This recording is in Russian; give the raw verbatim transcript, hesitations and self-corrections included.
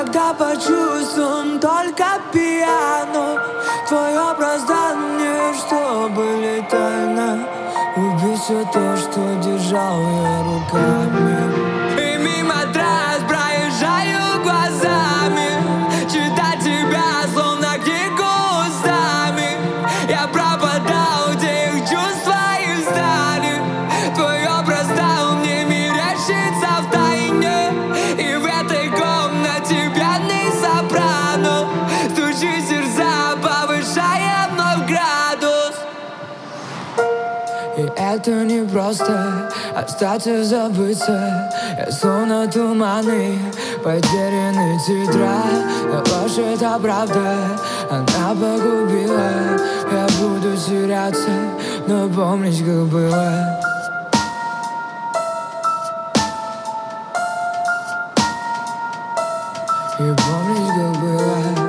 когда по чувствам только пьяно. Твой образ дан мне, чтобы летально убить все то, что держал я руками. И мимо трасс проезжаю глазами, читать тебя словно книгу устами. Я пропадал, где их чувства и стали. Твой образ дал мне мерещиться втайне, и в этой комнате пьяный сопрано стучит сердца, повышая вновь градус. И это не просто остаться, забыться. Я словно туманы, потерянный тетрадь. Но ложь — это правда, она погубила. Я буду теряться, но помнить, как было. И помнить, как было.